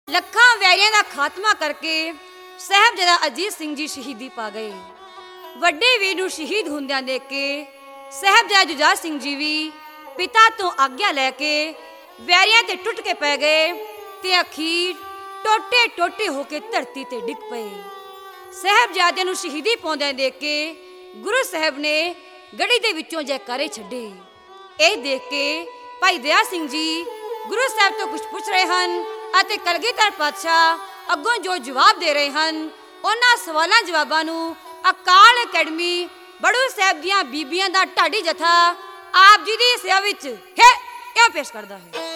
ਲੱਖਾਂ ਵੈਰੀਆਂ ਦਾ ਖਾਤਮਾ ਕਰਕੇ ਸਾਹਿਬਜ਼ਾਦਾ ਅਜੀਤ ਸਿੰਘ ਜੀ ਸ਼ਹੀਦੀ ਪਾ ਗਏ। ਵੱਡੇ ਵੀਰ ਨੂੰ ਸ਼ਹੀਦ ਹੁੰਦਿਆਂ ਦੇਖ ਕੇ ਸਾਹਿਬਜ਼ਾਦਾ ਜੁਝਾਰ ਸਿੰਘ ਜੀ ਵੀ ਪਿਤਾ ਤੋਂ ਆਗਿਆ ਲੈ ਕੇ ਵੈਰੀਆਂ ਤੇ ਟੁੱਟ ਕੇ ਪੈ ਗਏ ਤੇ ਅਖੀਰ ਟੋਟੇ ਟੋਟੇ ਹੋ ਕੇ ਧਰਤੀ ਤੇ ਡਿੱਗ ਪਏ। ਸਾਹਿਬਜ਼ਾਦਿਆਂ ਨੂੰ ਸ਼ਹੀਦੀ ਪਾਉਂਦਿਆਂ ਦੇਖ ਕੇ ਗੁਰੂ ਸਾਹਿਬ ਨੇ ਗੜੀ ਦੇ ਵਿੱਚੋਂ ਜੈਕਾਰੇ ਛੱਡੇ। ਇਹ ਦੇਖ ਕੇ ਭਾਈ ਦਇਆ ਸਿੰਘ ਜੀ ਗੁਰੂ ਸਾਹਿਬ ਤੋਂ ਕੁਝ ਪੁੱਛ ਰਹੇ ਹਨ ਅਤੇ ਕਲਗੀਧਰ ਪਾਤਸ਼ਾਹ ਅੱਗੋਂ ਜੋ ਜਵਾਬ ਦੇ ਰਹੇ ਹਨ ਉਹਨਾਂ ਸਵਾਲਾਂ ਜਵਾਬਾਂ ਨੂੰ ਅਕਾਲ ਅਕੈਡਮੀ ਬੜੂ ਸਾਹਿਬ ਦੀਆਂ ਬੀਬੀਆਂ ਦਾ ਢਾਡੀ ਜਥਾ ਆਪ ਜੀ ਦੀ ਸੇਵਾ ਵਿੱਚ ਇਹ ਪੇਸ਼ ਕਰਦਾ ਹੈ।